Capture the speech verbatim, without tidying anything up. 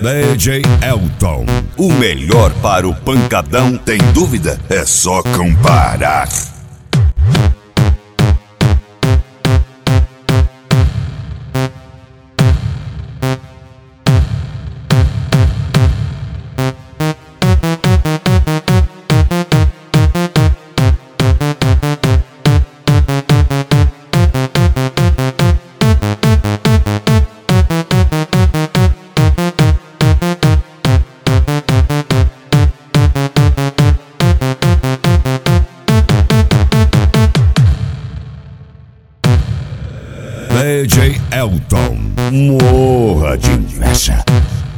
D J Elton, o melhor para o pancadão, tem dúvida? É só comparar. D J Elton, Morra de inveja.